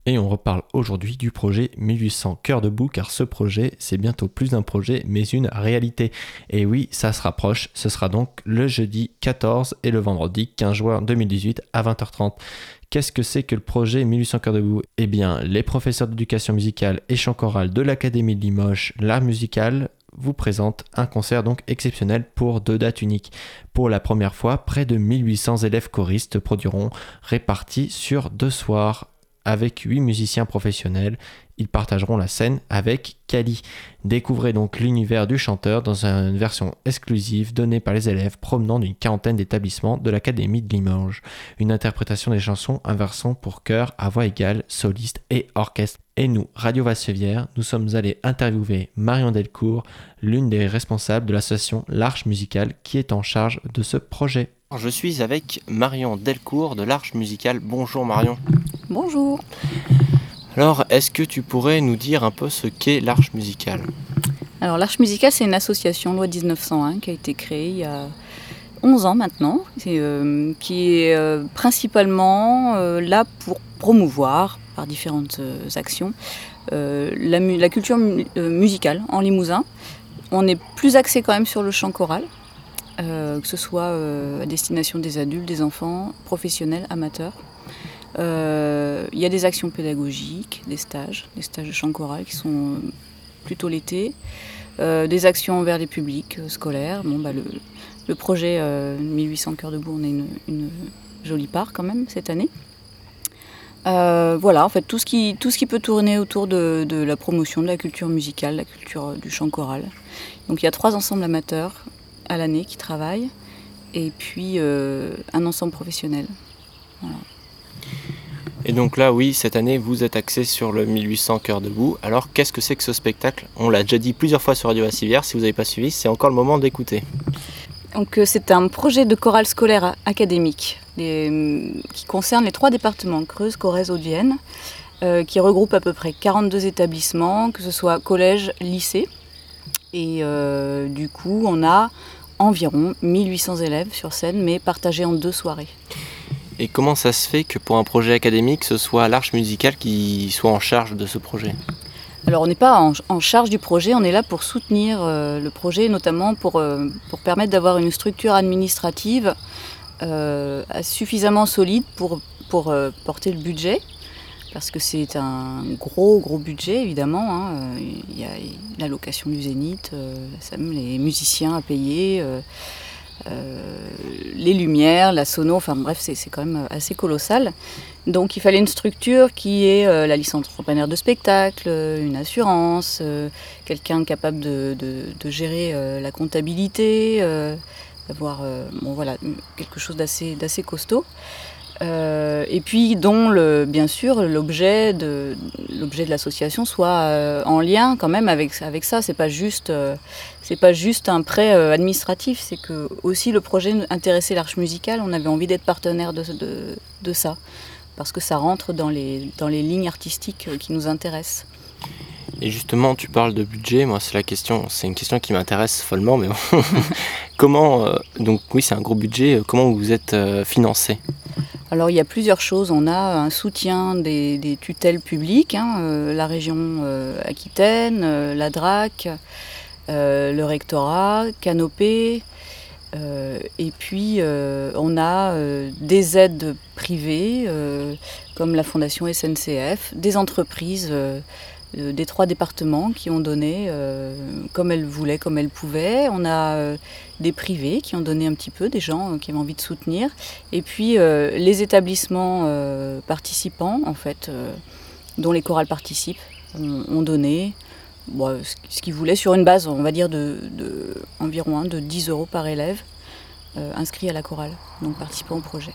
Et on reparle aujourd'hui du projet 1800 Cœurs debout, car ce projet, c'est bientôt plus d'un projet, mais une réalité. Et oui, ça se rapproche, ce sera donc le jeudi 14 et le vendredi 15 juin 2018 à 20h30. Qu'est-ce que c'est que le projet 1800 Cœurs debout ? Eh bien, les professeurs d'éducation musicale et chant choral de l'Académie de Limoges, l'art musical, vous présentent un concert donc exceptionnel pour 2 dates uniques. Pour la première fois, près de 1800 élèves choristes produiront répartis sur 2 soirs. Avec 8 musiciens professionnels, ils partageront la scène avec Kali. Découvrez donc l'univers du chanteur dans une version exclusive donnée par les élèves provenant d'une quarantaine d'établissements de l'Académie de Limoges. Une interprétation des chansons inversant pour chœur à voix égale, soliste et orchestre. Et nous, Radio Vassevierre, nous sommes allés interviewer Marion Delcourt, l'une des responsables de l'association L'Arche Musicale qui est en charge de ce projet. Je suis avec Marion Delcourt de l'Arche Musicale. Bonjour Marion. Bonjour. Alors, est-ce que tu pourrais nous dire un peu ce qu'est l'Arche Musicale ? Alors l'Arche Musicale, c'est une association loi 1901 qui a été créée il y a 11 ans maintenant, qui est principalement là pour promouvoir par différentes actions la culture musicale en Limousin. On est plus axé quand même sur le chant choral. Que ce soit à destination des adultes, des enfants, professionnels, amateurs. Il y a des actions pédagogiques, des stages de chant choral qui sont plutôt l'été, des actions envers les publics scolaires. Le projet 1800 Cœurs debout, on a une jolie part quand même cette année. Voilà, en fait, tout ce qui peut tourner autour de la promotion de la culture musicale, la culture du chant choral. Donc il y a 3 ensembles amateurs à l'année qui travaillent, et puis un ensemble professionnel. Voilà. Et donc là, oui, cette année, vous êtes axé sur le 1800 Cœurs debout. Alors, qu'est-ce que c'est que ce spectacle ? On l'a déjà dit plusieurs fois sur Radio Vassevierre, si vous n'avez pas suivi, c'est encore le moment d'écouter. Donc c'est un projet de chorale scolaire académique qui concerne les 3 départements, Creuse, Corrèze, Haute-Vienne, qui regroupe à peu près 42 établissements, que ce soit collège, lycée. Et du coup, on a environ 1800 élèves sur scène, mais partagés en 2 soirées. Et comment ça se fait que pour un projet académique, ce soit l'Arche Musicale qui soit en charge de ce projet ? Alors on n'est pas en charge du projet, on est là pour soutenir le projet, notamment pour permettre d'avoir une structure administrative suffisamment solide pour porter le budget. Parce que c'est un gros budget, évidemment. Il y a la location du Zénith, les musiciens à payer, les lumières, la sono, enfin bref, c'est quand même assez colossal. Donc il fallait une structure qui ait la licence entrepreneur de spectacle, une assurance, quelqu'un capable de gérer la comptabilité, d'avoir quelque chose d'assez costaud. Et puis dont bien sûr l'objet de l'association soit en lien quand même avec ça. C'est pas juste un prêt administratif, c'est que aussi le projet intéressait l'Arche Musicale. On avait envie d'être partenaire de ça parce que ça rentre dans les lignes artistiques qui nous intéressent. Et justement, tu parles de budget, moi c'est une question qui m'intéresse follement, mais bon. Comment, donc oui c'est un gros budget, comment vous êtes financé ? Alors il y a plusieurs choses. On a un soutien des tutelles publiques, la région Aquitaine, la DRAC, le rectorat, Canopée, et puis on a des aides privées comme la Fondation SNCF, des entreprises des 3 départements qui ont donné comme elles voulaient, comme elles pouvaient. On a des privés qui ont donné un petit peu, des gens qui avaient envie de soutenir. Et puis les établissements participants, en fait, dont les chorales participent, ont donné ce qu'ils voulaient sur une base, on va dire, environ de 10 € par élève inscrit à la chorale, donc participant au projet.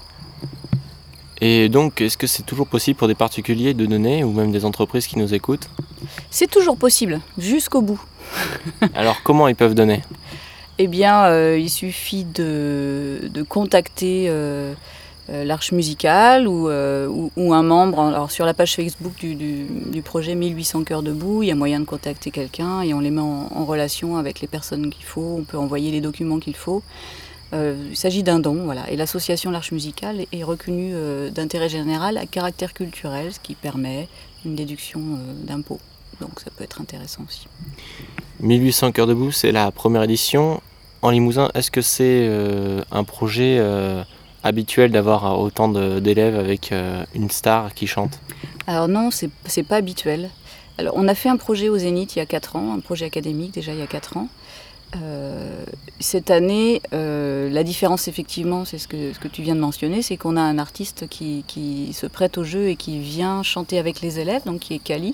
Et donc, est-ce que c'est toujours possible pour des particuliers de donner, ou même des entreprises qui nous écoutent ? C'est toujours possible, jusqu'au bout. Alors, comment ils peuvent donner ? Eh bien, il suffit de contacter l'Arche Musicale ou un membre. Alors, sur la page Facebook du projet 1800 Cœurs debout, il y a moyen de contacter quelqu'un et on les met en relation avec les personnes qu'il faut. On peut envoyer les documents qu'il faut. Il s'agit d'un don, voilà. Et l'association L'Arche musicale est reconnue d'intérêt général à caractère culturel, ce qui permet une déduction d'impôts. Donc ça peut être intéressant aussi. 1800 Cœurs debout, c'est la première édition. En Limousin, est-ce que c'est un projet habituel d'avoir autant d'élèves avec une star qui chante? Alors non, c'est pas habituel. Alors on a fait un projet au Zénith il y a 4 ans, un projet académique déjà il y a 4 ans. Cette année, la différence effectivement, c'est ce que tu viens de mentionner, c'est qu'on a un artiste qui se prête au jeu et qui vient chanter avec les élèves, donc qui est Kali.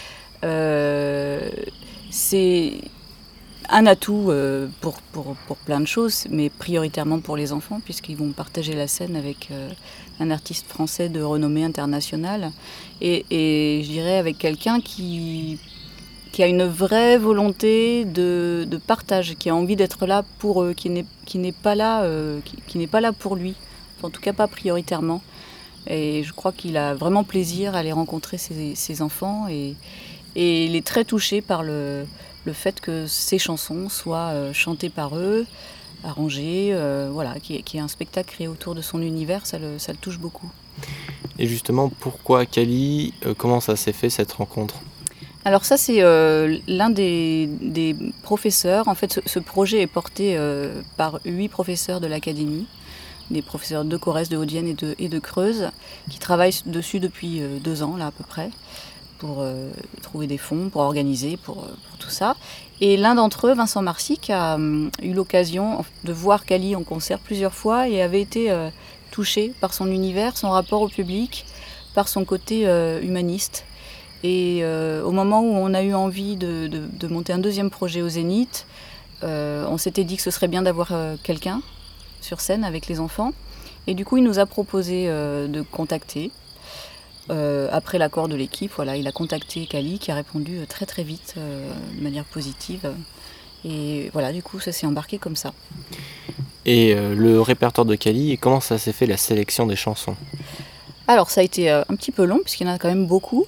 C'est un atout pour plein de choses, mais prioritairement pour les enfants, puisqu'ils vont partager la scène avec un artiste français de renommée internationale, et je dirais avec quelqu'un qui a une vraie volonté de partage, qui a envie d'être là pour eux, qui n'est pas là pour lui, en tout cas pas prioritairement. Et je crois qu'il a vraiment plaisir à aller rencontrer ses enfants, et il est très touché par le fait que ces chansons soient chantées par eux, arrangées, voilà, qu'il y ait un spectacle créé autour de son univers, ça le touche beaucoup. Et justement, pourquoi Kali? Comment ça s'est fait cette rencontre? Alors ça, c'est l'un des professeurs. En fait, ce projet est porté par 8 professeurs de l'académie, des professeurs de Corrèze, de Haute-Vienne et de Creuse, qui travaillent dessus depuis 2 ans, là, à peu près, pour trouver des fonds, pour organiser, pour tout ça. Et l'un d'entre eux, Vincent Marsic, a eu l'occasion de voir Kali en concert plusieurs fois et avait été touché par son univers, son rapport au public, par son côté humaniste. Et au moment où on a eu envie de monter un deuxième projet au Zénith, on s'était dit que ce serait bien d'avoir quelqu'un sur scène avec les enfants. Et du coup, il nous a proposé de contacter. Après l'accord de l'équipe, voilà, il a contacté Kali, qui a répondu très très vite, de manière positive. Et voilà, du coup, ça s'est embarqué comme ça. Et le répertoire de Kali, et comment ça s'est fait la sélection des chansons? Alors, ça a été un petit peu long, puisqu'il y en a quand même beaucoup.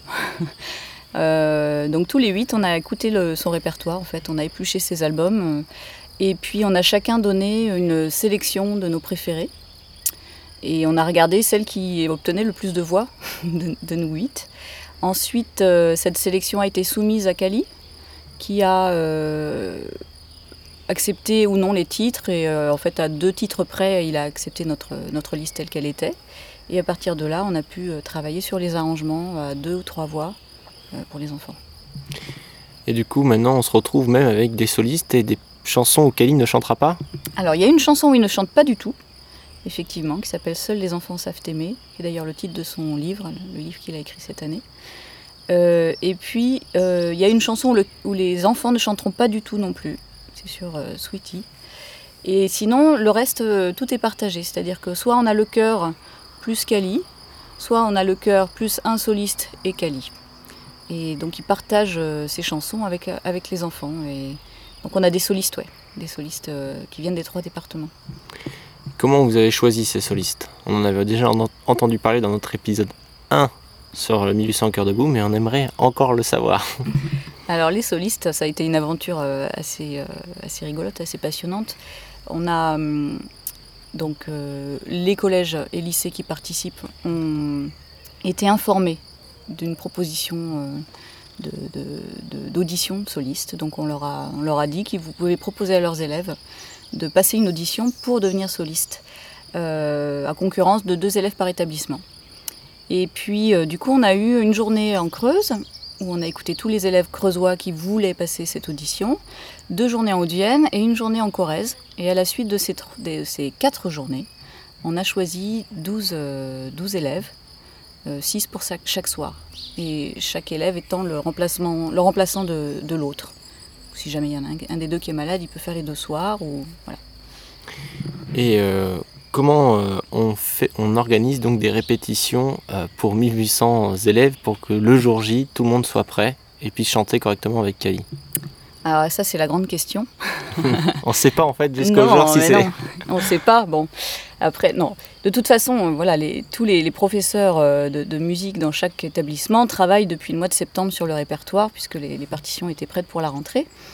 Donc tous les 8, on a écouté son répertoire, en fait, on a épluché ses albums. Et puis on a chacun donné une sélection de nos préférés. Et on a regardé celle qui obtenait le plus de voix de nous 8. Ensuite, cette sélection a été soumise à Kali, qui a accepté ou non les titres. Et en fait, à 2 titres près, il a accepté notre liste telle qu'elle était. Et à partir de là, on a pu travailler sur les arrangements à 2 ou 3 voix pour les enfants. Et du coup, maintenant, on se retrouve même avec des solistes et des chansons où Kali ne chantera pas? Alors, il y a une chanson où il ne chante pas du tout, effectivement, qui s'appelle « Seuls les enfants savent aimer », qui est d'ailleurs le titre de son livre, le livre qu'il a écrit cette année. Et puis, il y a une chanson où les enfants ne chanteront pas du tout non plus, c'est sur Sweetie. Et sinon, le reste, tout est partagé, c'est-à-dire que soit on a le chœur plus Kali, soit on a le chœur plus un soliste et Kali. Et donc ils partagent ces chansons avec les enfants. Et donc on a des solistes, qui viennent des 3 départements. Comment vous avez choisi ces solistes? On en avait déjà entendu parler dans notre épisode 1 sur le 1800 Cœurs debout, mais on aimerait encore le savoir. Alors les solistes, ça a été une aventure assez rigolote, assez passionnante. On a donc les collèges et lycées qui participent ont été informés d'une proposition d'audition de solistes. Donc on leur a dit qu'ils pouvaient proposer à leurs élèves de passer une audition pour devenir soliste, à concurrence de 2 élèves par établissement. Et puis du coup on a eu une journée en Creuse, où on a écouté tous les élèves creusois qui voulaient passer cette audition, 2 journées en Haute-Vienne et une journée en Corrèze. Et à la suite de ces 4 journées, on a choisi 12 élèves, 6 pour chaque soir. Et chaque élève étant le remplaçant de l'autre. Si jamais il y en a un des 2 qui est malade, il peut faire les 2 soirs. Voilà. Et comment on organise donc des répétitions pour 1800 élèves pour que le jour J, tout le monde soit prêt et puisse chanter correctement avec Kali? Alors ça, c'est la grande question. On ne sait pas en fait jusqu'au jour si c'est... Non, on ne sait pas. Bon, après, non. De toute façon, voilà, tous les professeurs de musique dans chaque établissement travaillent depuis le mois de septembre sur le répertoire, puisque les partitions étaient prêtes pour la rentrée.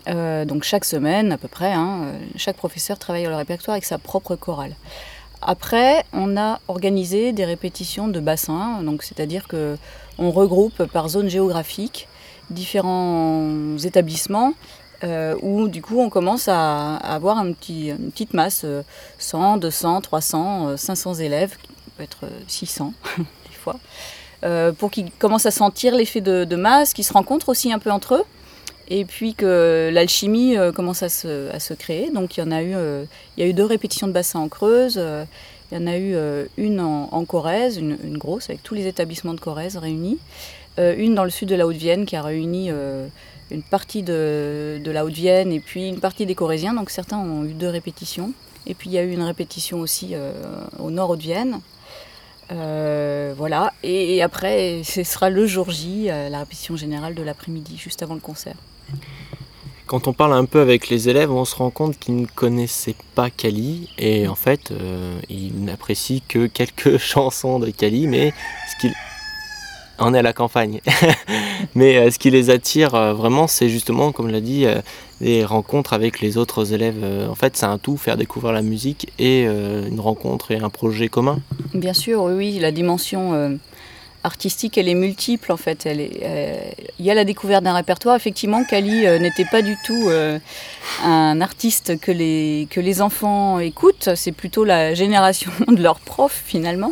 Donc chaque semaine à peu près, chaque professeur travaille le répertoire avec sa propre chorale. Après, on a organisé des répétitions de bassins, donc c'est-à-dire qu'on regroupe par zone géographique différents établissements où du coup on commence à avoir une petite masse, 100, 200, 300, 500 élèves, peut être 600 des fois, pour qu'ils commencent à sentir l'effet de masse, qu'ils se rencontrent aussi un peu entre eux. Et puis que l'alchimie commence à se créer. Donc il y a eu 2 répétitions de bassin en Creuse, il y en a eu une en Corrèze, une grosse, avec tous les établissements de Corrèze réunis. Une dans le sud de la Haute-Vienne qui a réuni une partie de la Haute-Vienne et puis une partie des Corréziens. Donc certains ont eu 2 répétitions. Et puis il y a eu une répétition aussi au nord Haute-Vienne. Voilà. Et après, ce sera le jour J, la répétition générale de l'après-midi, juste avant le concert. Quand on parle un peu avec les élèves, on se rend compte qu'ils ne connaissaient pas Cali et en fait, ils n'apprécient que quelques chansons de Cali, mais on est à la campagne. Mais ce qui les attire vraiment, c'est justement, comme l'a dit, des rencontres avec les autres élèves. En fait, c'est un tout, faire découvrir la musique et une rencontre et un projet commun. Bien sûr, oui, la dimension artistique, elle est multiple en fait. Il y a la découverte d'un répertoire. Effectivement, Cali n'était pas du tout un artiste que les enfants écoutent. C'est plutôt la génération de leurs profs finalement.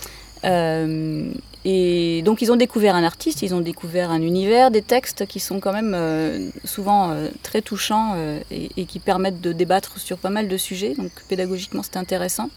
Et donc ils ont découvert un artiste, ils ont découvert un univers, des textes qui sont quand même souvent très touchants et qui permettent de débattre sur pas mal de sujets. Donc pédagogiquement, c'est intéressant.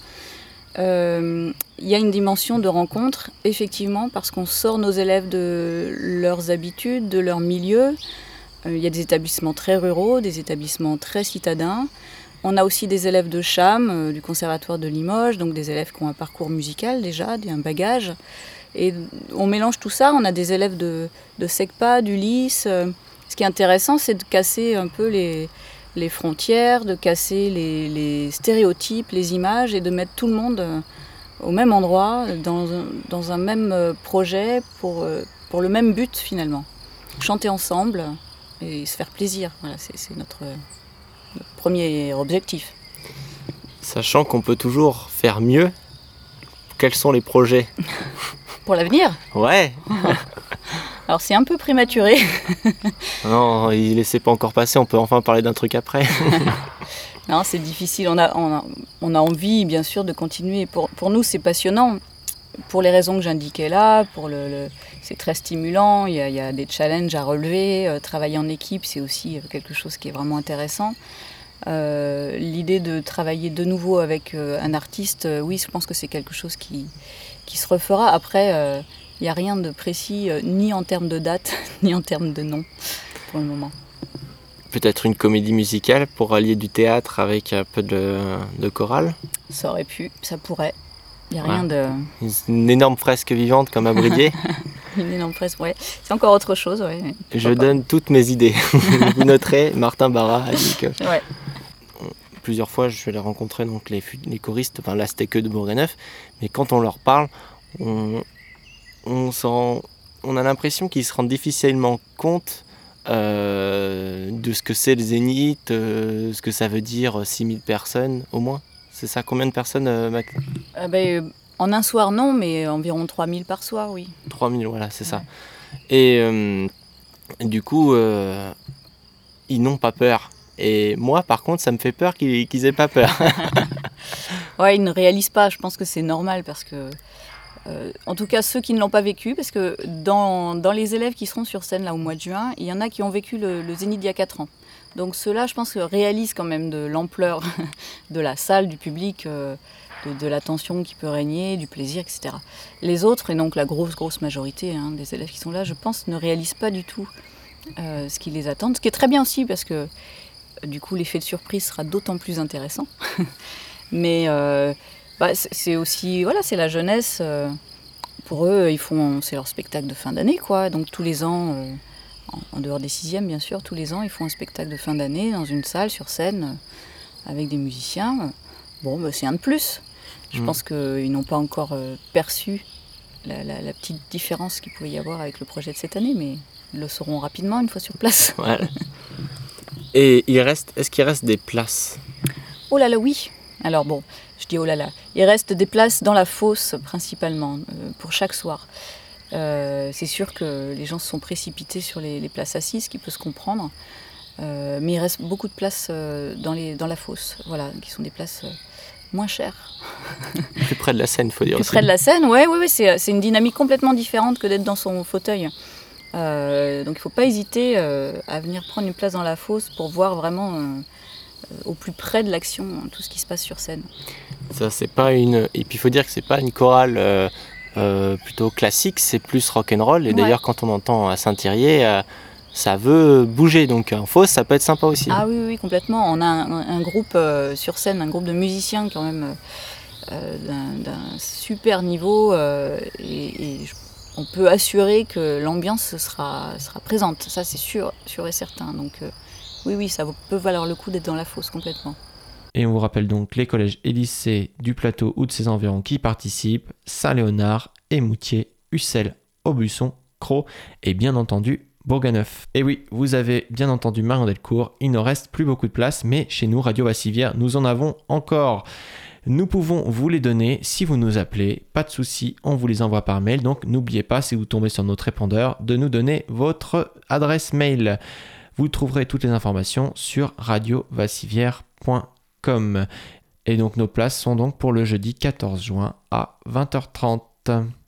Il y a une dimension de rencontre, effectivement, parce qu'on sort nos élèves de leurs habitudes, de leur milieu. Il y a des établissements très ruraux, des établissements très citadins. On a aussi des élèves de Cham, du Conservatoire de Limoges, donc des élèves qui ont un parcours musical déjà, un bagage. Et on mélange tout ça, on a des élèves de SECPA, d'Ulysse. Ce qui est intéressant, c'est de casser un peu les frontières, de casser les stéréotypes, les images et de mettre tout le monde au même endroit, dans un même projet pour le même but finalement. Chanter ensemble et se faire plaisir, voilà, c'est notre premier objectif. Sachant qu'on peut toujours faire mieux, quels sont les projets ? Pour l'avenir ? Ouais. Alors c'est un peu prématuré. Non, il laissait pas encore passer, on peut enfin parler d'un truc après. Non, c'est difficile, on a envie bien sûr de continuer. Pour nous c'est passionnant, pour les raisons que j'indiquais là, c'est très stimulant, il y a des challenges à relever, travailler en équipe c'est aussi quelque chose qui est vraiment intéressant. L'idée de travailler de nouveau avec un artiste, oui je pense que c'est quelque chose qui se refera. Après, il n'y a rien de précis, ni en termes de date, ni en termes de nom, pour le moment. Peut-être une comédie musicale pour allier du théâtre avec un peu de chorale ? Ça aurait pu, ça pourrait. Il n'y a rien de... Une énorme fresque vivante comme à Bridier. Une énorme fresque, ouais. C'est encore autre chose, ouais. Je donne toutes mes idées. Vous noterez, Martin Barra a dit que... Ouais. Plusieurs fois, je vais les rencontrer, donc les choristes, enfin là c'était que de Bourg-et-Neuf, mais quand on leur parle, on a l'impression qu'ils se rendent difficilement compte de ce que c'est le Zénith, ce que ça veut dire 6000 personnes au moins. C'est ça, combien de personnes en un soir non, mais environ 3000 par soir, oui. 3000, voilà, c'est ça. Et du coup, ils n'ont pas peur. Et moi, par contre, ça me fait peur qu'ils aient pas peur. Ouais, ils ne réalisent pas. Je pense que c'est normal parce que, en tout cas, ceux qui ne l'ont pas vécu, parce que dans les élèves qui seront sur scène là au mois de juin, il y en a qui ont vécu le Zénith il y a 4 ans. Donc ceux-là, je pense, réalisent quand même de l'ampleur de la salle, du public, de l'attention qui peut régner, du plaisir, etc. Les autres, et donc la grosse majorité des élèves qui sont là, je pense, ne réalisent pas du tout ce qui les attend. Ce qui est très bien aussi parce que du coup, l'effet de surprise sera d'autant plus intéressant. Mais c'est aussi, voilà, c'est la jeunesse. Pour eux, c'est leur spectacle de fin d'année, quoi. Donc tous les ans, en dehors des 6e, bien sûr, tous les ans, ils font un spectacle de fin d'année dans une salle, sur scène, avec des musiciens. Bon, c'est un de plus. Je pense qu'ils n'ont pas encore perçu la petite différence qu'il pouvait y avoir avec le projet de cette année, mais ils le sauront rapidement une fois sur place. Voilà. Et est-ce qu'il reste des places? Oh là là, oui. Alors bon, je dis oh là là. Il reste des places dans la fosse principalement, pour chaque soir. C'est sûr que les gens se sont précipités sur les places assises, ce qui peut se comprendre. Mais il reste beaucoup de places dans la fosse, voilà, qui sont des places moins chères. Plus près de la scène, il faut dire Plus aussi. près de la scène, ouais, c'est une dynamique complètement différente que d'être dans son fauteuil. Donc il ne faut pas hésiter à venir prendre une place dans la fosse pour voir vraiment au plus près de l'action tout ce qui se passe sur scène. Ça, c'est pas une... Et puis il faut dire que c'est pas une chorale plutôt classique, c'est plus rock'n'roll. Et d'ailleurs, quand on entend à Saint-Thirier, ça veut bouger. Donc en fosse, ça peut être sympa aussi. Ah oui, complètement. On a un groupe sur scène, un groupe de musiciens quand même d'un super niveau. On peut assurer que l'ambiance sera présente. Ça, c'est sûr et certain. Donc oui, ça peut valoir le coup d'être dans la fosse complètement. Et on vous rappelle donc les collèges et lycées du plateau ou de ses environs qui participent: Saint-Léonard, Émoutier, Ussel, Aubusson, Crau et bien entendu Bourganeuf. Et oui, vous avez bien entendu Marion Delcourt, il ne reste plus beaucoup de place, mais chez nous, Radio Bassivière, nous en avons encore. Nous pouvons vous les donner si vous nous appelez, pas de souci, on vous les envoie par mail, donc n'oubliez pas, si vous tombez sur notre répondeur, de nous donner votre adresse mail. Vous trouverez toutes les informations sur radiobassivière.com. Et donc nos places sont donc pour le jeudi 14 juin à 20h30.